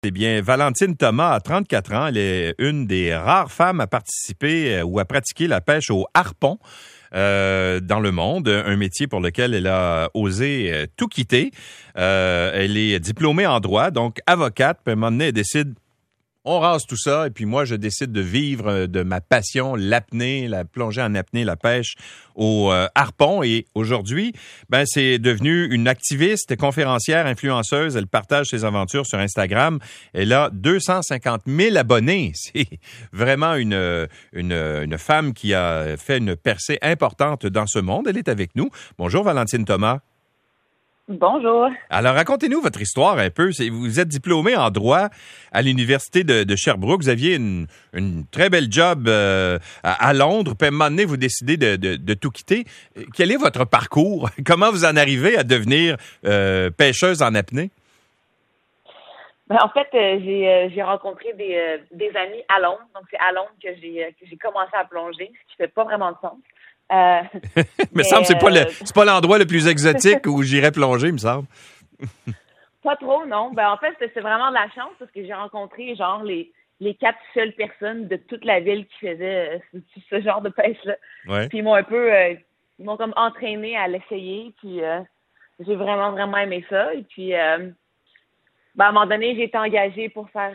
Eh bien, Valentine Thomas a 34 ans. Elle est une des rares femmes à participer ou à pratiquer la pêche au harpon dans le monde, un métier pour lequel elle a osé tout quitter. Elle est diplômée en droit, donc avocate. Puis à un moment donné, elle décide, on rase tout ça, et puis moi, je décide de vivre de ma passion, l'apnée, la plongée en apnée, la pêche au harpon. Et aujourd'hui, c'est devenu une activiste, conférencière, influenceuse. Elle partage ses aventures sur Instagram. Elle a 250 000 abonnés. C'est vraiment une femme qui a fait une percée importante dans ce monde. Elle est avec nous. Bonjour, Valentine Thomas. Bonjour. Alors, racontez-nous votre histoire un peu. Vous êtes diplômé en droit à l'Université de Sherbrooke. Vous aviez une très belle job à Londres. Puis à un moment donné, vous décidez de tout quitter. Quel est votre parcours? Comment vous en arrivez à devenir pêcheuse en apnée? En fait, j'ai rencontré des amis à Londres. Donc, c'est à Londres que j'ai commencé à plonger, ce qui fait pas vraiment de sens. Me semble que c'est pas l'endroit le plus exotique où j'irais plonger, me semble. Pas trop, non. En fait, c'est vraiment de la chance parce que j'ai rencontré genre les 4 seules personnes de toute la ville qui faisaient ce genre de pêche-là. Ouais. Puis ils m'ont comme entraîné à l'essayer. Puis j'ai vraiment, vraiment aimé ça. Et puis à un moment donné, j'ai été engagée pour faire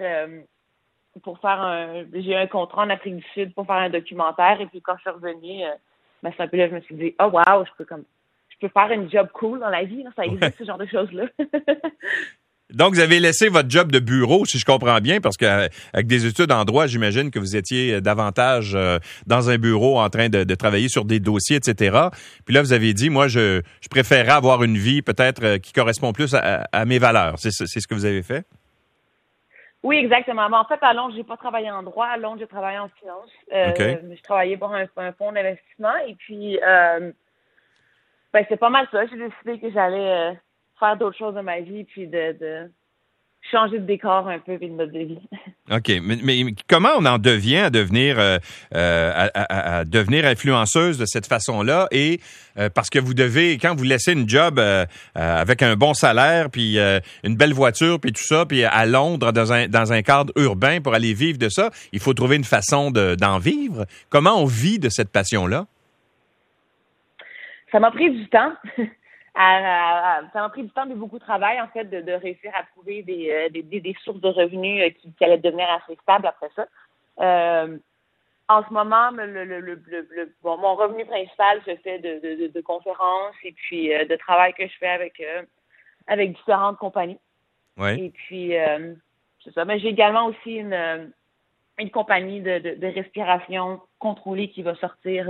j'ai eu un contrat en Afrique du Sud pour faire un documentaire. Et puis quand je suis revenue, c'est un peu là, je me suis dit, oh wow, je peux faire une job cool dans la vie, là, ça existe, ce genre de choses-là. Donc, vous avez laissé votre job de bureau, si je comprends bien, parce qu'avec des études en droit, j'imagine que vous étiez davantage dans un bureau en train de travailler sur des dossiers, etc. Puis là, vous avez dit, moi, je préférerais avoir une vie peut-être qui correspond plus à mes valeurs. C'est ce que vous avez fait? Oui, exactement. En fait, à Londres, j'ai pas travaillé en droit. À Londres, j'ai travaillé en finance. Okay. Je travaillais pour un fonds d'investissement. Et puis, c'est pas mal ça. J'ai décidé que j'allais faire d'autres choses dans ma vie, puis de changer de décor un peu et de mode de vie. OK. Mais comment on en devient à devenir à devenir influenceuse de cette façon-là? Et parce que vous devez, quand vous laissez une job avec un bon salaire, puis une belle voiture, puis tout ça, puis à Londres, dans un cadre urbain pour aller vivre de ça, il faut trouver une façon d'en vivre. Comment on vit de cette passion-là? Ça m'a pris du temps. Ça m'a pris du temps et beaucoup de travail, en fait, de réussir à trouver des sources de revenus qui allaient devenir assez stables après ça. En ce moment, mon revenu principal se fait de conférences et puis de travail que je fais avec différentes compagnies. Ouais. Et puis, c'est ça. Mais j'ai également aussi une compagnie de respiration contrôlée qui va sortir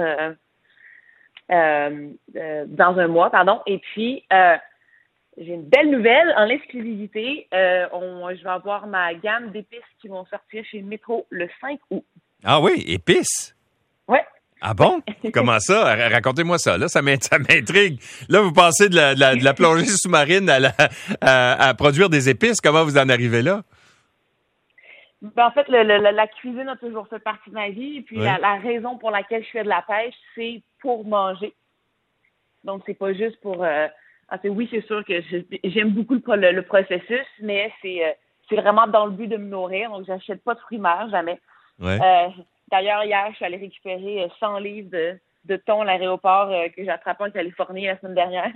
dans un mois, pardon. Et puis, j'ai une belle nouvelle en exclusivité. Je vais avoir ma gamme d'épices qui vont sortir chez Métro le 5 août. Ah oui, épices? Ouais. Ah bon? Comment ça? Racontez-moi ça. Là, ça m'intrigue. Là, vous passez de la plongée sous-marine à produire des épices. Comment vous en arrivez là? En fait, la cuisine a toujours fait partie de ma vie. Et puis, oui. la raison pour laquelle je fais de la pêche, c'est pour manger. Donc, c'est pas juste pour... oui, c'est sûr que j'aime beaucoup le processus, mais c'est vraiment dans le but de me nourrir. Donc, j'achète pas de fruits mer, jamais. Ouais. D'ailleurs, hier, je suis allée récupérer 100 livres de thon à l'aéroport que j'ai attrapé en Californie la semaine dernière.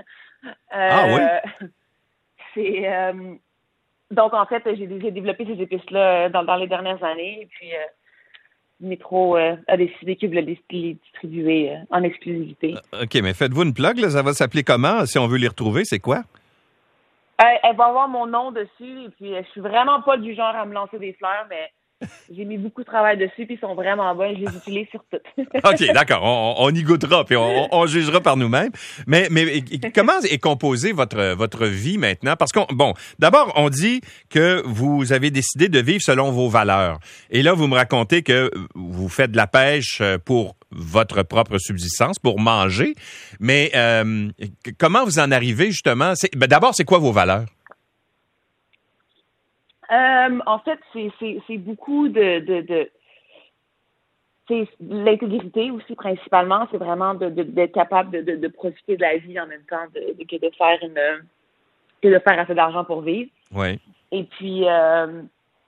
Oui? Donc, en fait, j'ai développé ces épices-là dans les dernières années. Et puis, Métro a décidé qu'il voulait les distribuer en exclusivité. OK, mais faites-vous une plug, là? Ça va s'appeler comment? Si on veut les retrouver, c'est quoi? Elle va avoir mon nom dessus. Et puis, je suis vraiment pas du genre à me lancer des fleurs, mais j'ai mis beaucoup de travail dessus, puis ils sont vraiment bons. Je les utilise sur toutes. OK, d'accord. On y goûtera, puis on jugera par nous-mêmes. Mais comment est composée votre vie maintenant? Parce d'abord, on dit que vous avez décidé de vivre selon vos valeurs. Et là, vous me racontez que vous faites de la pêche pour votre propre subsistance, pour manger. Mais comment vous en arrivez, justement? D'abord, c'est quoi vos valeurs? En fait, c'est beaucoup c'est l'intégrité aussi principalement. C'est vraiment d'être capable de profiter de la vie en même temps que de faire assez d'argent pour vivre. Oui. Et puis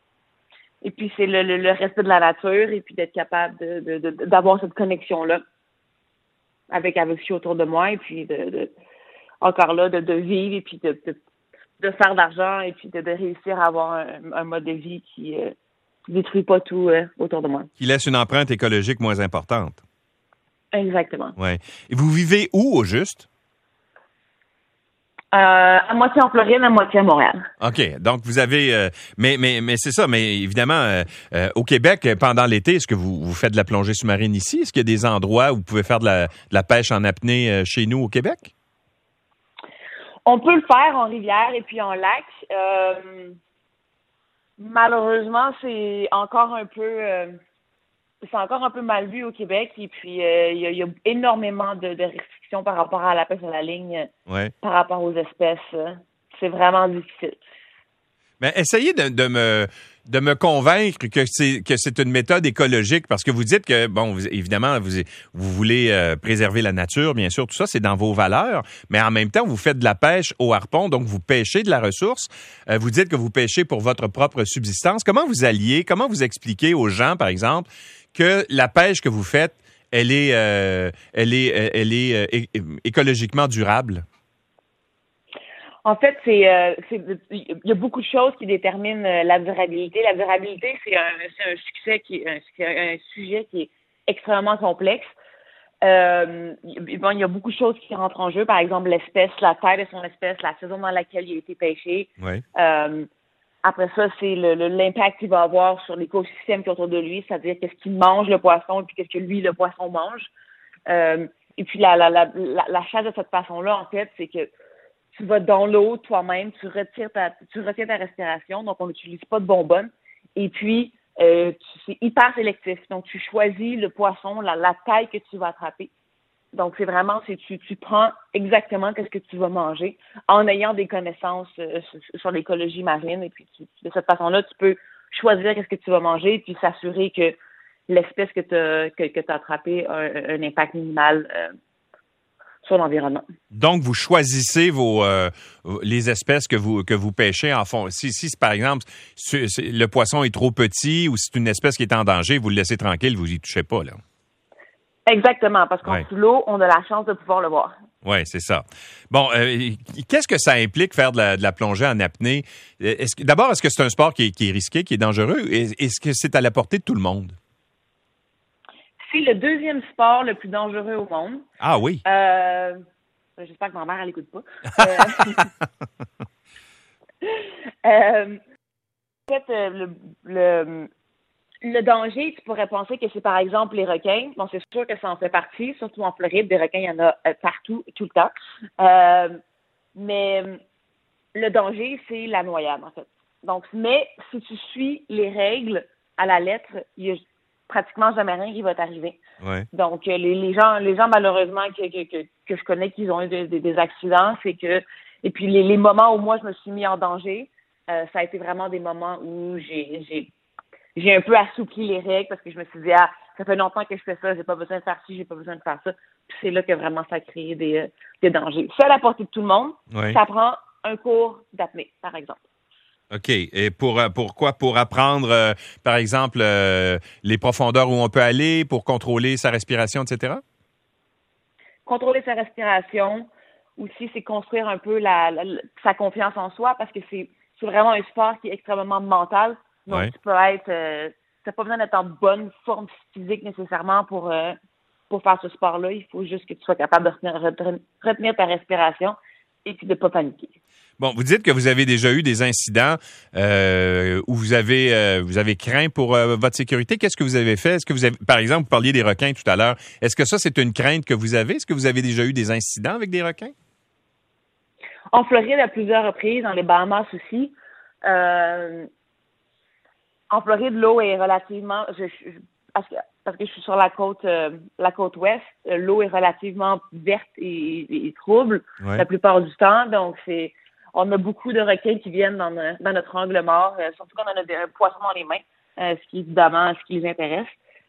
Et puis, c'est le respect de la nature et puis d'être capable d'avoir cette connexion-là avec ce qui est autour de moi et puis encore là, de vivre et puis de faire d'argent et puis de réussir à avoir un mode de vie qui détruit pas tout autour de moi. Qui laisse une empreinte écologique moins importante. Exactement. Ouais. Et vous vivez où, au juste? À moitié en Floride, à moitié à Montréal. OK. Donc, vous avez... mais c'est ça. Mais évidemment, au Québec, pendant l'été, est-ce que vous faites de la plongée sous-marine ici? Est-ce qu'il y a des endroits où vous pouvez faire de la pêche en apnée chez nous au Québec? On peut le faire en rivière et puis en lac. Malheureusement, c'est encore un peu mal vu au Québec. Et puis, il y a énormément de restrictions par rapport à la pêche à la ligne, par rapport aux espèces. C'est vraiment difficile. Mais essayez de me convaincre que c'est une méthode écologique, parce que vous dites que, bon, évidemment, vous voulez préserver la nature, bien sûr, tout ça, c'est dans vos valeurs, mais en même temps, vous faites de la pêche au harpon, donc vous pêchez de la ressource. Vous dites que vous pêchez pour votre propre subsistance. Comment vous expliquez aux gens, par exemple, que la pêche que vous faites, elle est écologiquement durable? En fait, il y a beaucoup de choses qui déterminent la durabilité. La durabilité, c'est un sujet qui est extrêmement complexe. Il y a beaucoup de choses qui rentrent en jeu. Par exemple, l'espèce, la taille de son espèce, la saison dans laquelle il a été pêché. Oui. Après ça, c'est l'impact qu'il va avoir sur l'écosystème qui est autour de lui, c'est-à-dire qu'est-ce qu'il mange le poisson et puis qu'est-ce que lui, le poisson, mange. Et puis la chasse de cette façon-là, en fait, c'est que tu vas dans l'eau toi-même, tu retiens ta respiration, donc on n'utilise pas de bonbonne. Et puis, c'est hyper sélectif. Donc, tu choisis le poisson, la taille que tu vas attraper. Donc, c'est vraiment, tu prends exactement ce que tu vas manger en ayant des connaissances sur l'écologie marine. Et puis, de cette façon-là, tu peux choisir ce que tu vas manger et puis s'assurer que l'espèce que tu as attrapée a un impact minimal sur l'environnement. Donc, vous choisissez les espèces que vous pêchez en fond. Si par exemple, le poisson est trop petit ou c'est une espèce qui est en danger, vous le laissez tranquille, vous y touchez pas, là. Exactement, parce qu'en dessous de l'eau, on a la chance de pouvoir le voir. Oui, c'est ça. Bon, qu'est-ce que ça implique faire de la plongée en apnée? D'abord, est-ce que c'est un sport qui est risqué, qui est dangereux? Est-ce que c'est à la portée de tout le monde? C'est le deuxième sport le plus dangereux au monde. Ah oui? J'espère que ma mère, elle n'écoute pas. En fait, le danger, tu pourrais penser que c'est par exemple les requins. Bon, c'est sûr que ça en fait partie, surtout en Floride. Des requins, il y en a partout, tout le temps. Mais le danger, c'est la noyade, en fait. Donc, mais si tu suis les règles à la lettre, il y a pratiquement jamais rien qui va t'arriver. Ouais. Donc, les gens malheureusement que je connais qui ont eu des accidents, c'est que, et puis les moments où moi je me suis mis en danger, ça a été vraiment des moments où j'ai un peu assoupli les règles parce que je me suis dit, ça fait longtemps que je fais ça, j'ai pas besoin de faire ci, j'ai pas besoin de faire ça. Puis c'est là que vraiment ça a créé des dangers. C'est à la portée de tout le monde. Ouais. Ça prend un cours d'apnée, par exemple. OK. Et pourquoi? Pour apprendre, par exemple, les profondeurs où on peut aller, pour contrôler sa respiration, etc.? Contrôler sa respiration. Aussi, c'est construire un peu sa confiance en soi parce que c'est vraiment un sport qui est extrêmement mental. Donc, tu peux t'as pas besoin d'être en bonne forme physique nécessairement pour faire ce sport-là. Il faut juste que tu sois capable de retenir ta respiration et puis de pas paniquer. Bon, vous dites que vous avez déjà eu des incidents où vous avez craint pour votre sécurité. Qu'est-ce que vous avez fait? Est-ce que vous avez, par exemple, vous parliez des requins tout à l'heure. Est-ce que ça, c'est une crainte que vous avez? Est-ce que vous avez déjà eu des incidents avec des requins? En Floride, à plusieurs reprises, dans les Bahamas aussi. En Floride, l'eau est relativement... parce que je suis sur la côte ouest, l'eau est relativement verte et trouble la plupart du temps. Donc, on a beaucoup de requins qui viennent dans notre angle mort, surtout quand on a des poissons dans les mains, ce qui évidemment ce qui les intéresse.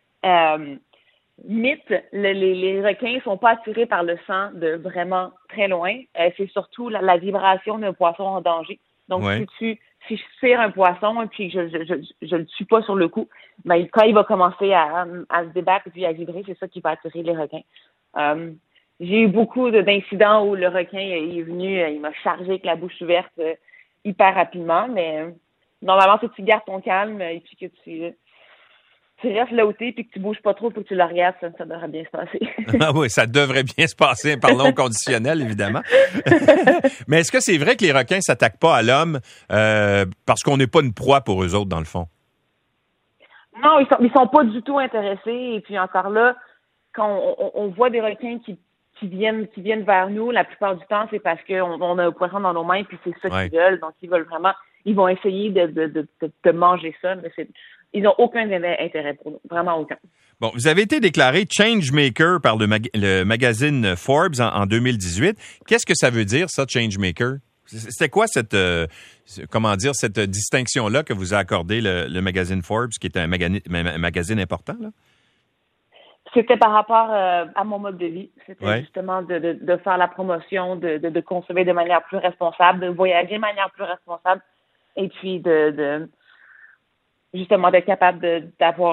Mythe, les requins sont pas attirés par le sang de vraiment très loin. C'est surtout la vibration d'un poisson en danger. Donc, si je tire un poisson et puis je le tue pas sur le coup, ben, quand il va commencer à se débattre et puis à vibrer, c'est ça qui va attirer les requins. J'ai eu beaucoup d'incidents où le requin est venu, il m'a chargé avec la bouche ouverte hyper rapidement, mais normalement, si tu gardes ton calme et puis que tu restes là où t'es puis que tu bouges pas trop pour que tu le regardes, ça devrait bien se passer. Ah oui, ça devrait bien se passer. Parlons au conditionnel, évidemment. Mais est-ce que c'est vrai que les requins s'attaquent pas à l'homme parce qu'on n'est pas une proie pour eux autres, dans le fond? Non, ils sont pas du tout intéressés. Et puis encore là, quand on voit des requins qui viennent vers nous, la plupart du temps, c'est parce qu'on a un poisson dans nos mains puis c'est ça qu'ils veulent. Donc, ils vont essayer de manger ça, mais ils n'ont aucun intérêt pour nous. Vraiment aucun. Bon, vous avez été déclaré Changemaker par le magazine Forbes en 2018. Qu'est-ce que ça veut dire, ça, Changemaker? C'était quoi cette distinction-là que vous a accordé le magazine Forbes, qui est un magazine important, là? C'était par rapport à mon mode de vie. C'était justement de faire la promotion, de consommer de manière plus responsable, de voyager de manière plus responsable, et puis justement d'être capable de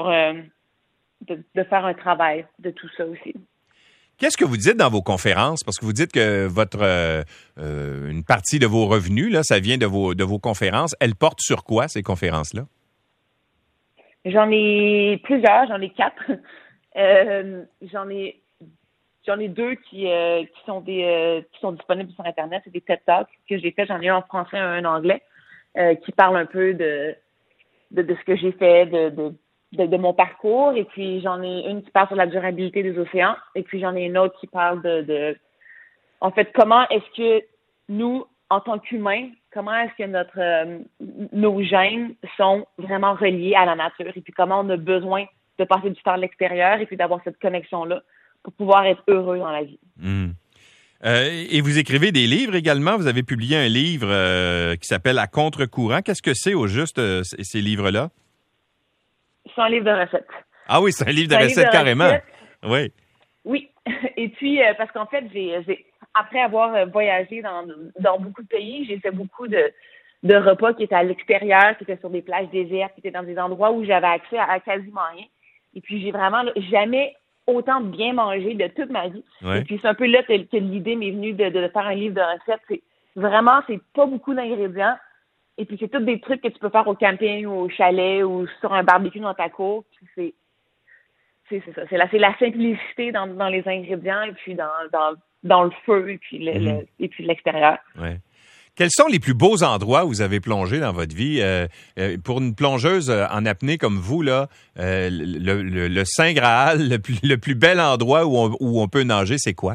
faire un travail de tout ça aussi. Qu'est-ce que vous dites dans vos conférences? Parce que vous dites que une partie de vos revenus, là, ça vient de vos conférences. Elles portent sur quoi, ces conférences-là? J'en ai plusieurs, j'en ai 4. J'en ai 2 qui sont disponibles sur Internet. C'est des TED Talks que j'ai fait. J'en ai un en français et un en anglais qui parlent un peu de ce que j'ai fait, de mon parcours. Et puis, j'en ai une qui parle sur la durabilité des océans. Et puis, j'en ai une autre qui parle en fait, comment est-ce que nous, en tant qu'humains, comment est-ce que nos gènes sont vraiment reliés à la nature et puis comment on a besoin de passer du temps à l'extérieur et puis d'avoir cette connexion-là pour pouvoir être heureux dans la vie. Et vous écrivez des livres également. Vous avez publié un livre qui s'appelle À contre-courant. Qu'est-ce que c'est au juste, ces livres-là? C'est un livre de recettes. Ah oui, c'est un livre de recettes carrément. Oui. Oui. Et puis, parce qu'en fait, après avoir voyagé dans beaucoup de pays, j'ai fait beaucoup de repas qui étaient à l'extérieur, qui étaient sur des plages désertes, qui étaient dans des endroits où j'avais accès à quasiment rien. Et puis, j'ai vraiment jamais autant bien mangé de toute ma vie. Ouais. Et puis, c'est un peu là que l'idée m'est venue de faire un livre de recettes. C'est pas beaucoup d'ingrédients. Et puis, c'est tous des trucs que tu peux faire au camping ou au chalet ou sur un barbecue dans ta cour. Puis c'est ça. C'est la simplicité dans les ingrédients et puis dans le feu et puis et puis l'extérieur. Ouais. Quels sont les plus beaux endroits où vous avez plongé dans votre vie? Pour une plongeuse en apnée comme vous, là, le Saint Graal, le plus bel endroit où on peut nager, c'est quoi?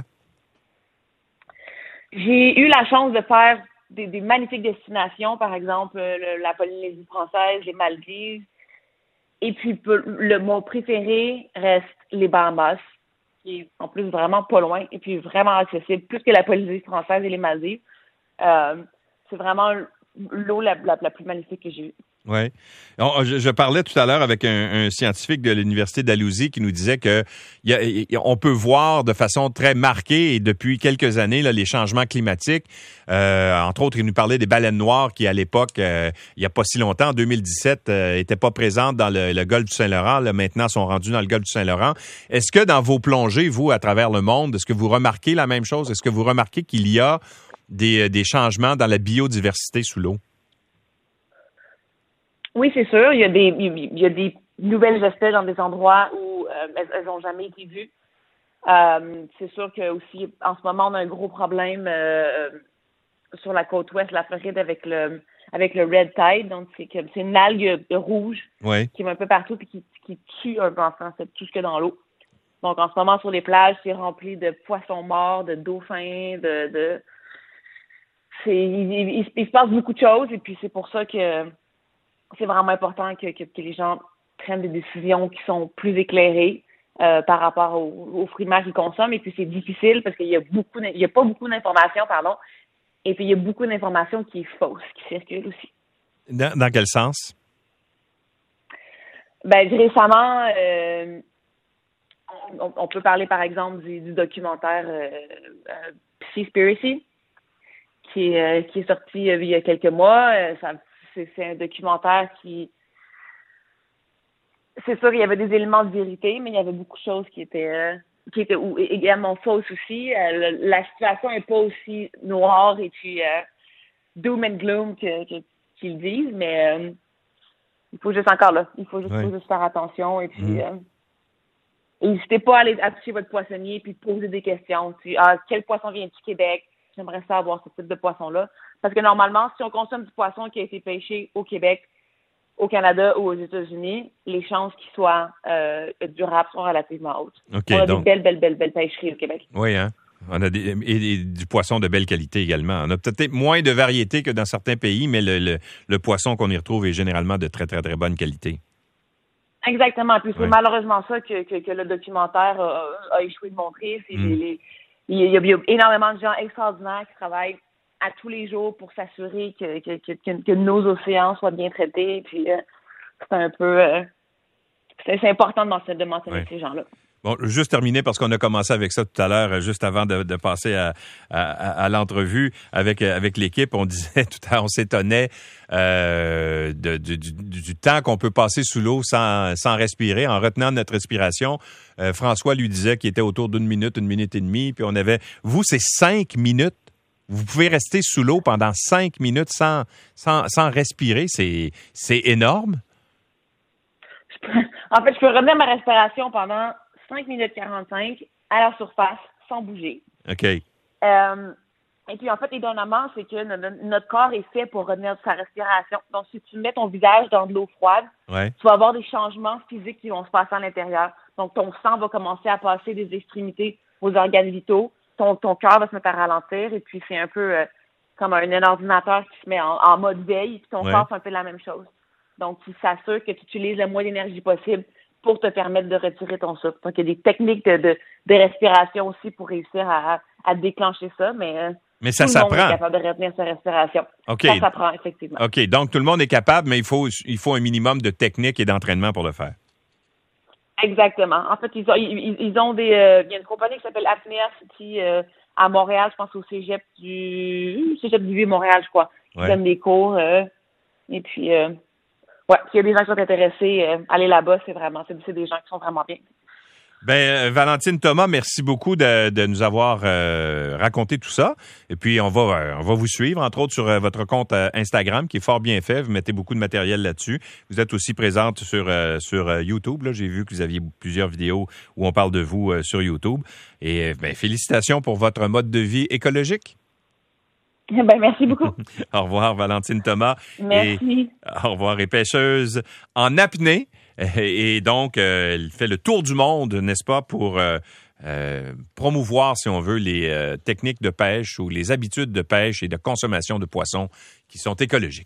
J'ai eu la chance de faire des magnifiques destinations, par exemple la Polynésie française, les Maldives. Et puis mon préféré reste les Bahamas, qui est en plus vraiment pas loin et puis vraiment accessible, plus que la Polynésie française et les Maldives. C'est vraiment l'eau la plus magnifique que j'ai eue. Oui. Je parlais tout à l'heure avec un scientifique de l'Université d'Alousie qui nous disait que on peut voir de façon très marquée et depuis quelques années là, les changements climatiques. Entre autres, il nous parlait des baleines noires qui, à l'époque, il n'y a pas si longtemps, en 2017, n'étaient pas présentes dans le golfe du Saint-Laurent. Là, maintenant, sont rendues dans le golfe du Saint-Laurent. Est-ce que dans vos plongées, vous, à travers le monde, est-ce que vous remarquez la même chose? Est-ce que vous remarquez qu'il y a des changements dans la biodiversité sous l'eau? Oui, c'est sûr. Il y a des nouvelles espèces dans des endroits où elles n'ont jamais été vues. C'est sûr que aussi, en ce moment, on a un gros problème sur la côte ouest de la Floride avec le red tide. Donc, c'est une algue rouge qui va un peu partout et qui tue un peu en fait tout ce qu'il y a dans l'eau. Donc, en ce moment, sur les plages, c'est rempli de poissons morts, de dauphins, il se passe beaucoup de choses et puis c'est pour ça que c'est vraiment important que les gens prennent des décisions qui sont plus éclairées par rapport au fruits de mer qu'ils consomment. Et puis, c'est difficile parce qu'il y a pas beaucoup d'informations, pardon. Et puis, il y a beaucoup d'informations qui est fausse, qui circulent aussi. Dans quel sens? Ben, récemment, on peut parler, par exemple, du documentaire Seaspiracy, qui est sorti il y a quelques mois. c'est un documentaire qui... C'est sûr, il y avait des éléments de vérité, mais il y avait beaucoup de choses qui étaient également fausses aussi. La situation n'est pas aussi noire et puis doom and gloom qu'ils disent, mais il faut juste encore là. Il faut juste faire attention et puis n'hésitez pas à toucher votre poissonnier puis poser des questions. Quel poisson vient du Québec? J'aimerais savoir ce type de poisson-là. Parce que normalement, si on consomme du poisson qui a été pêché au Québec, au Canada ou aux États-Unis, les chances qu'il soit durable sont relativement hautes. Okay, on a des belles pêcheries au Québec. Oui, hein? On a et du poisson de belle qualité également. On a peut-être moins de variétés que dans certains pays, mais le poisson qu'on y retrouve est généralement de très, très, très bonne qualité. Exactement. Puis c'est malheureusement ça que le documentaire a échoué de montrer. Il y a énormément de gens extraordinaires qui travaillent à tous les jours pour s'assurer que nos océans soient bien traités. Puis c'est un peu... c'est important de mentionner ces gens-là. Bon, juste terminer parce qu'on a commencé avec ça tout à l'heure, juste avant de passer à l'entrevue avec l'équipe. On disait tout à l'heure, on s'étonnait du temps qu'on peut passer sous l'eau sans respirer, en retenant notre respiration. François lui disait qu'il était autour d'une minute et demie. Puis on avait, vous, c'est 5 minutes. Vous pouvez rester sous l'eau pendant 5 minutes sans respirer. C'est énorme. En fait, je peux retenir ma respiration pendant 5 minutes 45 à la surface, sans bouger. OK. Et puis, en fait, étonnamment, c'est que notre corps est fait pour retenir sa respiration. Donc, si tu mets ton visage dans de l'eau froide, tu vas avoir des changements physiques qui vont se passer à l'intérieur. Donc, ton sang va commencer à passer des extrémités aux organes vitaux. Ton cœur va se mettre à ralentir. Et puis, c'est un peu comme un ordinateur qui se met en mode veille. Puis ton corps, c'est un peu la même chose. Donc, tu s'assures que tu utilises le moins d'énergie possible pour te permettre de retirer ton souffle. Donc, il y a des techniques de respiration aussi pour réussir à déclencher ça, mais ça tout s'apprend. Le monde est capable de retenir sa respiration. Okay. Ça s'apprend, effectivement. OK, donc tout le monde est capable, mais il faut un minimum de technique et d'entraînement pour le faire. Exactement. En fait, ils ont des... il y a une compagnie qui s'appelle Apnea City à Montréal, je pense au cégep du Vieux-Montréal, je crois. Ils donnent des cours. Et puis... s'il y a des gens qui sont intéressés, aller là-bas, c'est des gens qui sont vraiment bien. Ben, Valentine Thomas, merci beaucoup de nous avoir raconté tout ça. Et puis, on va vous suivre, entre autres, sur votre compte Instagram, qui est fort bien fait. Vous mettez beaucoup de matériel là-dessus. Vous êtes aussi présente sur YouTube. Là, j'ai vu que vous aviez plusieurs vidéos où on parle de vous sur YouTube. Et félicitations pour votre mode de vie écologique. Ben, merci beaucoup. Au revoir, Valentine Thomas. Merci. Au revoir, et pêcheuse en apnée. Et donc, elle fait le tour du monde, n'est-ce pas, pour promouvoir, si on veut, les techniques de pêche ou les habitudes de pêche et de consommation de poissons qui sont écologiques.